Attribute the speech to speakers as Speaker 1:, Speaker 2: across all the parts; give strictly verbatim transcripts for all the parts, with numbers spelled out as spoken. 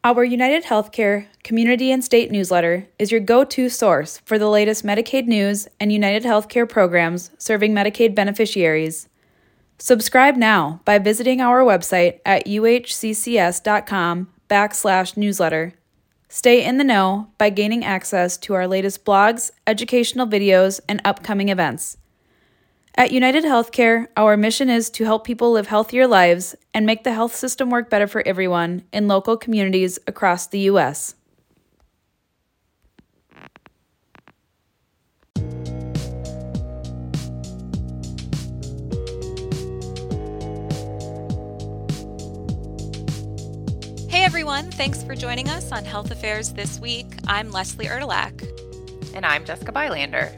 Speaker 1: Our United Healthcare Community and State newsletter is your go-to source for the latest Medicaid news and United Healthcare programs serving Medicaid beneficiaries. Subscribe now by visiting our website at uhccs.com backslash newsletter. Stay in the know by gaining access to our latest blogs, educational videos, and upcoming events. At United Healthcare, our mission is to help people live healthier lives and make the health system work better for everyone in local communities across the U S
Speaker 2: Hey everyone, thanks for joining us on Health Affairs This Week. I'm Leslie Erdelak.
Speaker 3: And I'm Jessica Bylander.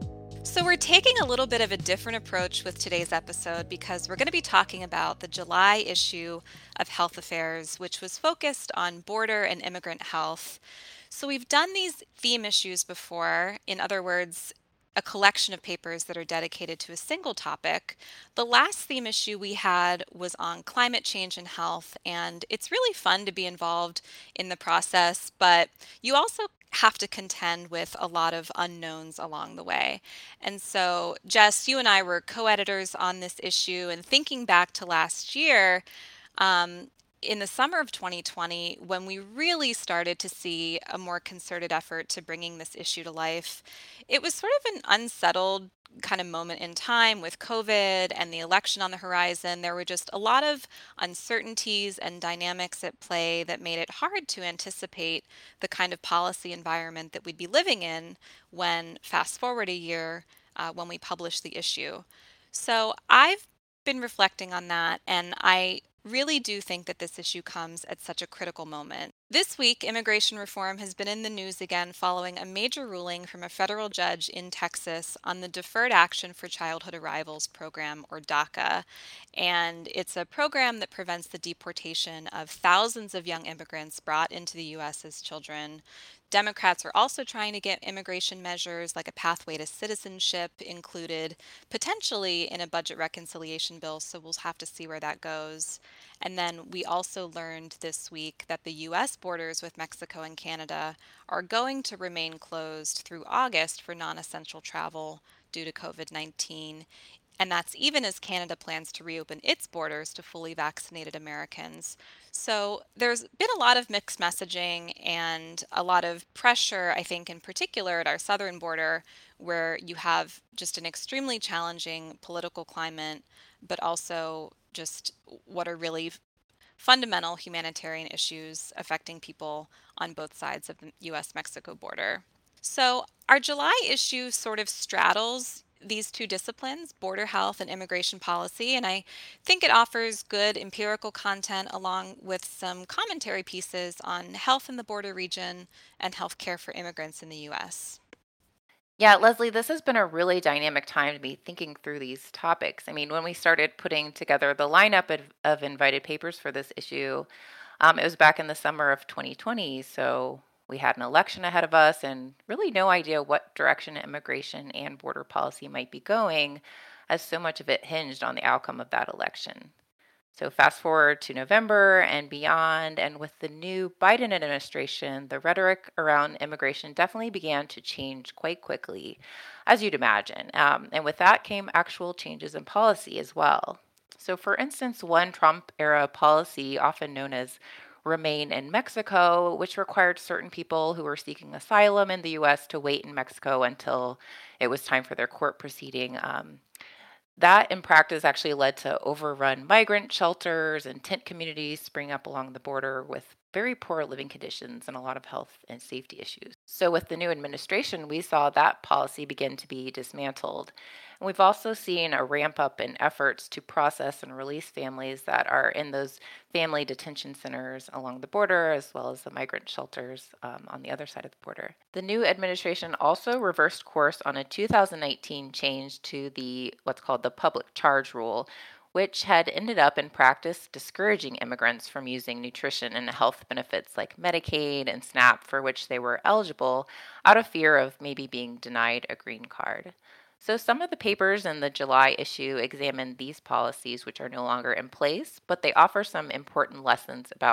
Speaker 2: So we're taking a little bit of a different approach with today's episode because we're going to be talking about the July issue of Health Affairs, which was focused on border and immigrant health. So we've done these theme issues before, in other words, a collection of papers that are dedicated to a single topic. The last theme issue we had was on climate change and health, and it's really fun to be involved in the process, but you also have to contend with a lot of unknowns along the way. And so, Jess, you and I were co-editors on this issue, and thinking back to last year, um, in the summer of twenty twenty, when we really started to see a more concerted effort to bringing this issue to life, it was sort of an unsettled kind of moment in time with COVID and the election on the horizon. There were just a lot of uncertainties and dynamics at play that made it hard to anticipate the kind of policy environment that we'd be living in when, fast forward a year, uh, when we published the issue. So I've been reflecting on that, and I really do think that this issue comes at such a critical moment. This week, immigration reform has been in the news again following a major ruling from a federal judge in Texas on the Deferred Action for Childhood Arrivals program, or DACA. And it's a program that prevents the deportation of thousands of young immigrants brought into the U S as children. Democrats are also trying to get immigration measures like a pathway to citizenship included potentially in a budget reconciliation bill, so we'll have to see where that goes. And then we also learned this week that the U S borders with Mexico and Canada are going to remain closed through August for non-essential travel due to COVID nineteen. And that's even as Canada plans to reopen its borders to fully vaccinated Americans. So there's been a lot of mixed messaging and a lot of pressure, I think, in particular at our southern border, where you have just an extremely challenging political climate, but also just what are really fundamental humanitarian issues affecting people on both sides of the U S Mexico border. So our July issue sort of straddles these two disciplines, border health and immigration policy, and I think it offers good empirical content along with some commentary pieces on health in the border region and healthcare for immigrants in the U S.
Speaker 3: Yeah, Leslie, this has been a really dynamic time to be thinking through these topics. I mean, when we started putting together the lineup of, of invited papers for this issue, um, it was back in the summer of twenty twenty. So we had an election ahead of us and really no idea what direction immigration and border policy might be going, as so much of it hinged on the outcome of that election. So fast forward to November and beyond, and with the new Biden administration, the rhetoric around immigration definitely began to change quite quickly, as you'd imagine. Um, and with that came actual changes in policy as well. So for instance, one Trump-era policy, often known as Remain in Mexico, which required certain people who were seeking asylum in the U S to wait in Mexico until it was time for their court proceeding. Um, That in practice actually led to overrun migrant shelters and tent communities spring up along the border with very poor living conditions and a lot of health and safety issues. So with the new administration, we saw that policy begin to be dismantled. And we've also seen a ramp up in efforts to process and release families that are in those family detention centers along the border, as well as the migrant shelters um, on the other side of the border. The new administration also reversed course on a two thousand nineteen change to the what's called the public charge rule, which had ended up in practice discouraging immigrants from using nutrition and health benefits like Medicaid and SNAP for which they were eligible out of fear of maybe being denied a green card. So some of the papers in the July issue examine these policies, which are no longer in place, but they offer some important lessons about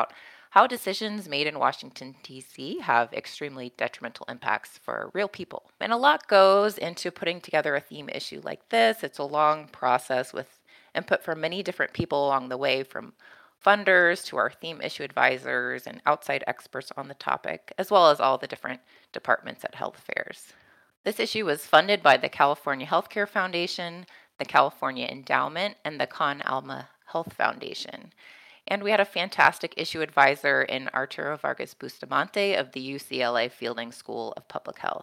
Speaker 3: how decisions made in Washington, D C have extremely detrimental impacts for real people. And a lot goes into putting together a theme issue like this. It's a long process with input from many different people along the way, from funders to our theme issue advisors and outside experts on the topic, as well as all the different departments at Health Affairs. This issue was funded by the California Healthcare Foundation, the California Endowment, and the Con Alma Health Foundation. And we had a fantastic issue advisor in Arturo Vargas Bustamante of the U C L A Fielding School of Public Health.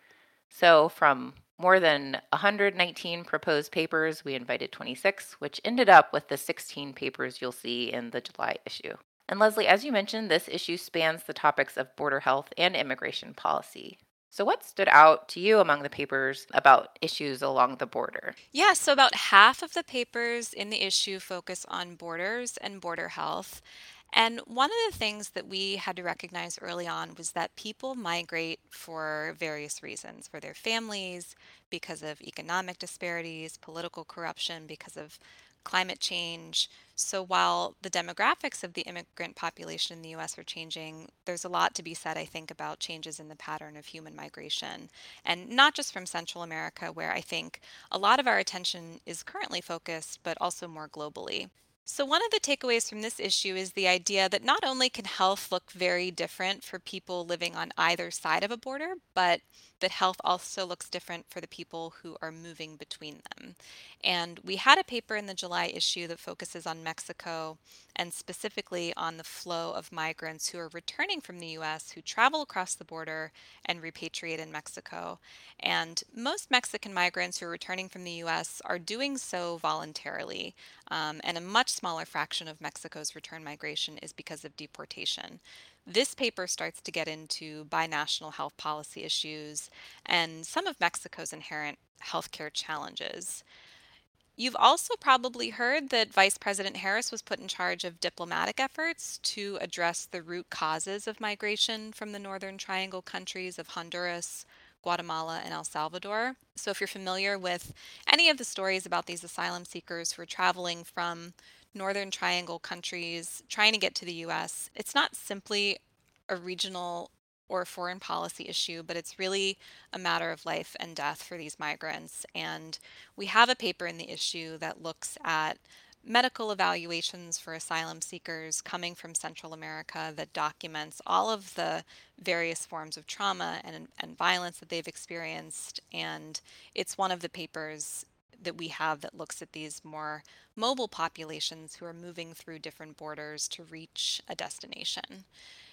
Speaker 3: So from more than one hundred nineteen proposed papers, we invited twenty-six, which ended up with the sixteen papers you'll see in the July issue. And Leslie, as you mentioned, this issue spans the topics of border health and immigration policy. So what stood out to you among the papers about issues along the border?
Speaker 2: Yeah, so about half of the papers in the issue focus on borders and border health. And one of the things that we had to recognize early on was that people migrate for various reasons, for their families, because of economic disparities, political corruption, because of climate change. So while the demographics of the immigrant population in the U S are changing, there's a lot to be said, I think, about changes in the pattern of human migration. And not just from Central America, where I think a lot of our attention is currently focused, but also more globally. So, one of the takeaways from this issue is the idea that not only can health look very different for people living on either side of a border, but that health also looks different for the people who are moving between them. And we had a paper in the July issue that focuses on Mexico and specifically on the flow of migrants who are returning from the U S who travel across the border and repatriate in Mexico. And most Mexican migrants who are returning from the U S are doing so voluntarily. Um, and a much smaller fraction of Mexico's return migration is because of deportation. This paper starts to get into binational health policy issues and some of Mexico's inherent healthcare challenges. You've also probably heard that Vice President Harris was put in charge of diplomatic efforts to address the root causes of migration from the Northern Triangle countries of Honduras, Guatemala, and El Salvador. So, if you're familiar with any of the stories about these asylum seekers who are traveling from Northern Triangle countries trying to get to the U S, it's not simply a regional or foreign policy issue, but it's really a matter of life and death for these migrants. And we have a paper in the issue that looks at medical evaluations for asylum seekers coming from Central America that documents all of the various forms of trauma and, and violence that they've experienced. And it's one of the papers that we have that looks at these more mobile populations who are moving through different borders to reach a destination.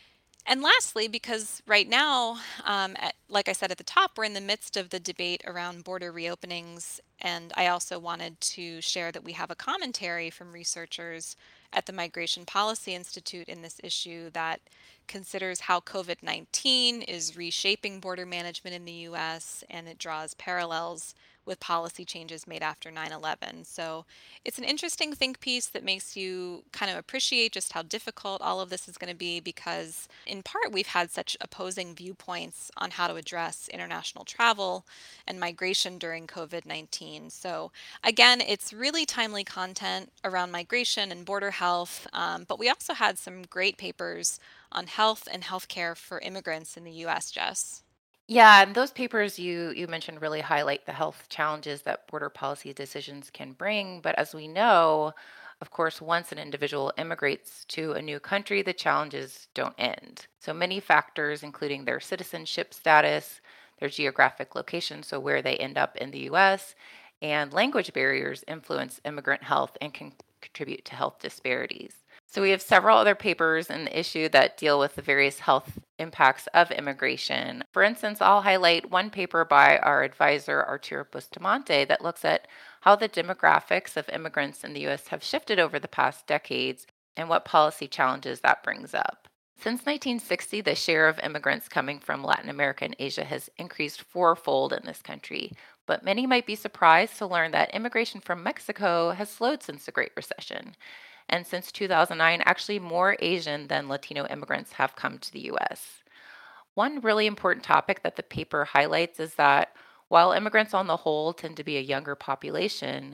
Speaker 2: And lastly, because right now, um, at, like I said at the top, we're in the midst of the debate around border reopenings. And I also wanted to share that we have a commentary from researchers at the Migration Policy Institute in this issue that considers how COVID nineteen is reshaping border management in the U S, and it draws parallels with policy changes made after nine eleven. So it's an interesting think piece that makes you kind of appreciate just how difficult all of this is going to be, because in part we've had such opposing viewpoints on how to address international travel and migration during COVID nineteen. So again, it's really timely content around migration and border health, um, but we also had some great papers on health and healthcare for immigrants in the U S, Jess.
Speaker 3: Yeah, and those papers you you mentioned really highlight the health challenges that border policy decisions can bring. But as we know, of course, once an individual immigrates to a new country, the challenges don't end. So many factors, including their citizenship status, their geographic location, so where they end up in the U S, and language barriers influence immigrant health and can contribute to health disparities. So we have several other papers in the issue that deal with the various health impacts of immigration. For instance, I'll highlight one paper by our advisor, Arturo Bustamante, that looks at how the demographics of immigrants in the U S have shifted over the past decades and what policy challenges that brings up. Since nineteen sixty, the share of immigrants coming from Latin America and Asia has increased fourfold in this country. But many might be surprised to learn that immigration from Mexico has slowed since the Great Recession. And since two thousand nine, actually more Asian than Latino immigrants have come to the U S. One really important topic that the paper highlights is that while immigrants on the whole tend to be a younger population,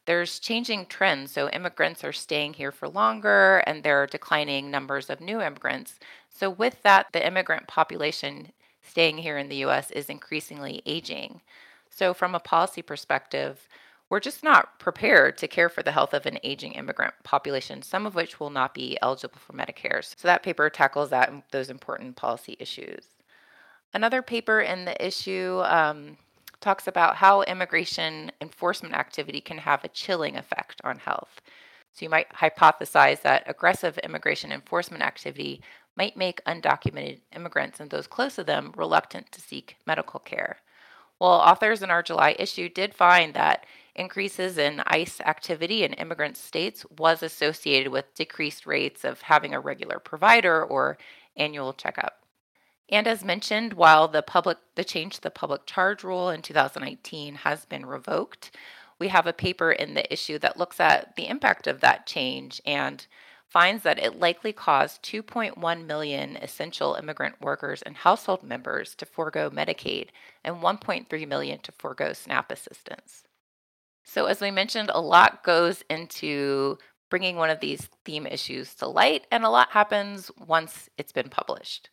Speaker 3: there's changing trends. So immigrants are staying here for longer and there are declining numbers of new immigrants. So with that, the immigrant population staying here in the U S is increasingly aging. So from a policy perspective, we're just not prepared to care for the health of an aging immigrant population, some of which will not be eligible for Medicare. So that paper tackles that those important policy issues. Another paper in the issue um, talks about how immigration enforcement activity can have a chilling effect on health. So you might hypothesize that aggressive immigration enforcement activity might make undocumented immigrants and those close to them reluctant to seek medical care. Well, authors in our July issue did find that increases in ICE activity in immigrant states was associated with decreased rates of having a regular provider or annual checkup. And as mentioned, while the public the change to the public charge rule in two thousand nineteen has been revoked, we have a paper in the issue that looks at the impact of that change and finds that it likely caused two point one million essential immigrant workers and household members to forego Medicaid and one point three million to forego SNAP assistance. So as we mentioned, a lot goes into bringing one of these theme issues to light, and a lot happens once it's been published.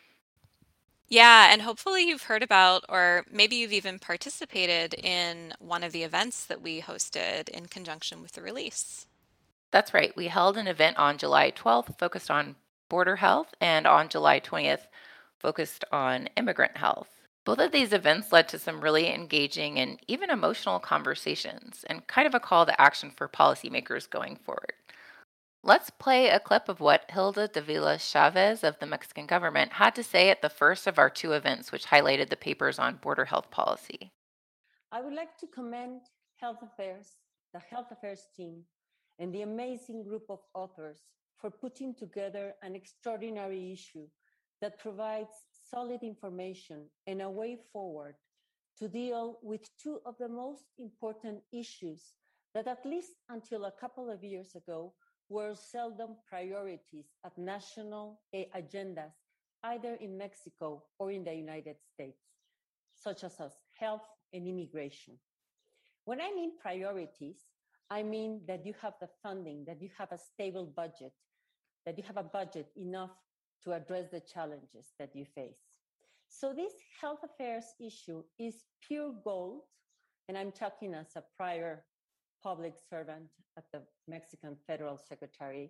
Speaker 2: Yeah, and hopefully you've heard about, or maybe you've even participated in one of the events that we hosted in conjunction with the release.
Speaker 3: That's right. We held an event on July twelfth focused on border health and on July twentieth focused on immigrant health. Both of these events led to some really engaging and even emotional conversations and kind of a call to action for policymakers going forward. Let's play a clip of what Hilda Davila Chavez of the Mexican government had to say at the first of our two events, which highlighted the papers on border health policy.
Speaker 4: I would like to commend Health Affairs, the Health Affairs team, and the amazing group of authors for putting together an extraordinary issue that provides solid information and a way forward to deal with two of the most important issues that, at least until a couple of years ago, were seldom priorities at national agendas, either in Mexico or in the United States, such as health and immigration. When I mean priorities, I mean that you have the funding, that you have a stable budget, that you have a budget enough to address the challenges that you face. So this health affairs issue is pure gold, and I'm talking as a prior public servant at the Mexican Federal Secretary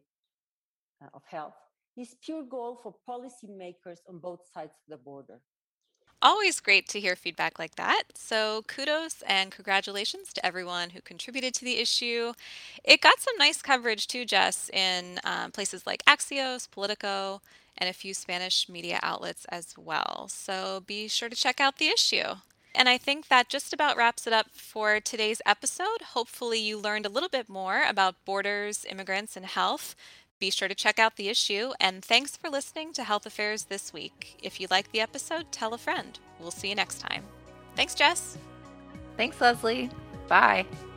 Speaker 4: of Health, is pure gold for policymakers on both sides of the border.
Speaker 2: Always great to hear feedback like that. So kudos and congratulations to everyone who contributed to the issue. It got some nice coverage too, Jess, in um, places like Axios, Politico, and a few Spanish media outlets as well. So be sure to check out the issue. And I think that just about wraps it up for today's episode. Hopefully you learned a little bit more about borders, immigrants, and health. Be sure to check out the issue, and thanks for listening to Health Affairs This Week. If you like the episode, tell a friend. We'll see you next time. Thanks, Jess.
Speaker 3: Thanks, Leslie. Bye.